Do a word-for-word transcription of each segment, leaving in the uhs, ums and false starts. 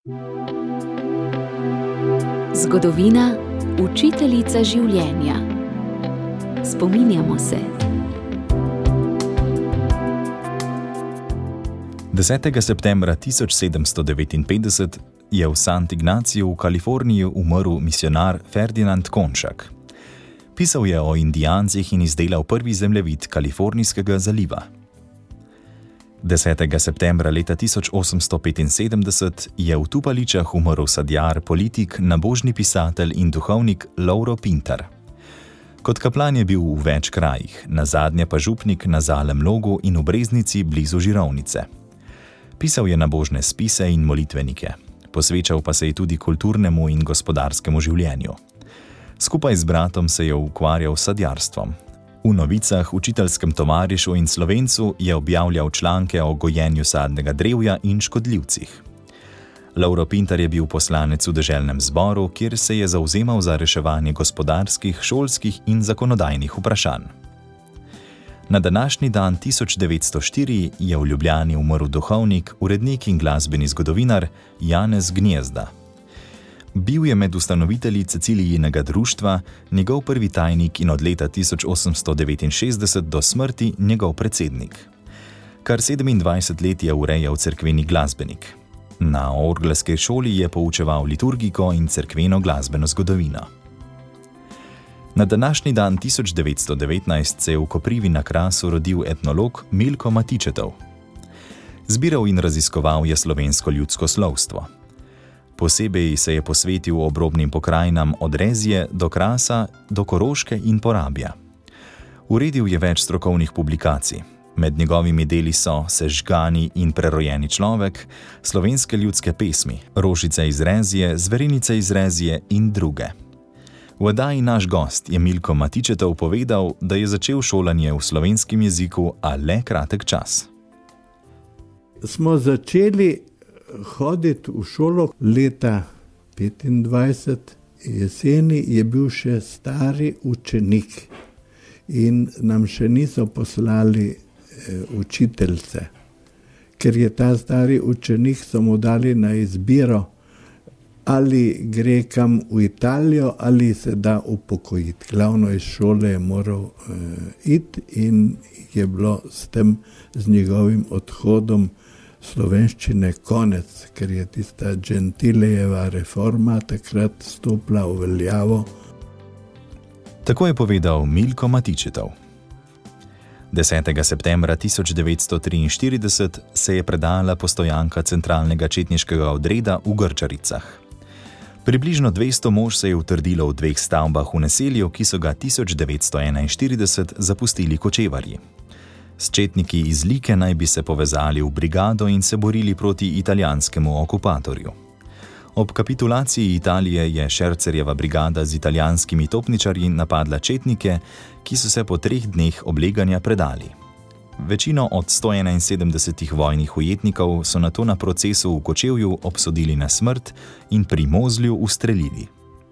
Zgodovina, učiteljica življenja. Spominjamo se. desetega septembra tisoč sedemsto devetinpetdeset je v Sant Ignaciju v Kaliforniji umrl misijonar Ferdinand Konšak. Pisal je o Indijancih in izdelal prvi zemljevid Kalifornijskega zaliva. desetega septembra leta tisoč osemsto petinsedemdeset je v Tupaličah umrl sadjar, politik, nabožni pisatelj in duhovnik Lovro Pintar. Kot kaplan je bil v več krajih, nazadnje pa župnik na Zalem Logu in v Breznici blizu Žirovnice. Pisal je nabožne spise in molitvenike, posvečal pa se je tudi kulturnemu in gospodarskemu življenju. Skupaj z bratom se je ukvarjal s sadjarstvom. V novicah, učiteljskem tovarišu in Slovencu je objavljal članke o gojenju sadnega drevja in škodljivcih. Lovro Pintar je bil poslanec v deželnem zboru, kjer se je zavzemal za reševanje gospodarskih, šolskih in zakonodajnih vprašanj. Na današnji dan tisoč devetsto štiri je v Ljubljani umrl duhovnik, urednik in glasbeni zgodovinar Janez Gnjezda. Bil je med ustanovitelji Cecilijinega društva, njegov prvi tajnik in od leta tisoč osemsto devetinšestdeset do smrti njegov predsednik. Kar sedemindvajset let je urejal cerkveni glasbenik. Na orgelski šoli je poučeval liturgiko in cerkveno glasbeno zgodovino. Na današnji dan tisoč devetsto devetnajst se je v Koprivi na Krasu rodil etnolog Milko Matičetov. Zbiral in raziskoval je slovensko ljudsko slovstvo. Posebej se je posvetil obrobnim pokrajinam od Rezije do Krasa do Koroške in Porabja. Uredil je več strokovnih publikacij. Med njegovimi deli so Sežgani in prerojeni človek, slovenske ljudske pesmi, Rožice iz Rezije, Zverinice iz Rezije in druge. V oddaji Naš gost je Milko Matičetov povedal, da je začel šolanje v slovenskem jeziku, a le kratek čas. Smo začeli hoditi v šolo leta petindvajset, jeseni je bil še stari učenik in nam še niso poslali e, učiteljce. Ker je ta stari učenik, so mu dali na izbiro, ali gre kam v Italijo ali se da upokojiti. Glavno iz šole je moral e, iti in je bilo s tem, z njegovim odhodom slovenščine konec, ker je tista Gentilejeva reforma takrat stopila v veljavo. Tako je povedal Milko Matičetov. desetega septembra tisoč devetsto triinštirideset se je predala postojanka centralnega četniškega odreda v Grčaricah. Približno dvesto mož se je utrdilo v dveh stavbah v naselju, ki so ga tisoč devetsto enainštirideset zapustili kočevarji. S četniki iz Like naj bi se povezali v brigado in se borili proti italijanskemu okupatorju. Ob kapitulaciji Italije je Šercerjeva brigada z italijanskimi topničarji napadla četnike, ki so se po treh dneh obleganja predali. Večino od sto enainsedemdesetih vojnih ujetnikov so nato na procesu v Kočevju obsodili na smrt in pri Mozlju ustrelili.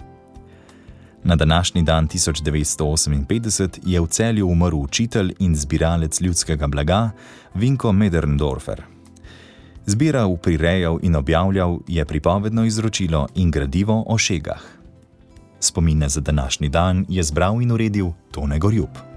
Na današnji dan tisoč devetsto oseminpetdeset je v Celju umrl učitelj in zbiralec ljudskega blaga Vinko Möderndorfer. Zbiral, prirejal in objavljal je pripovedno izročilo in gradivo o šegah. Spomine za današnji dan je zbral in uredil Tone Gorjup.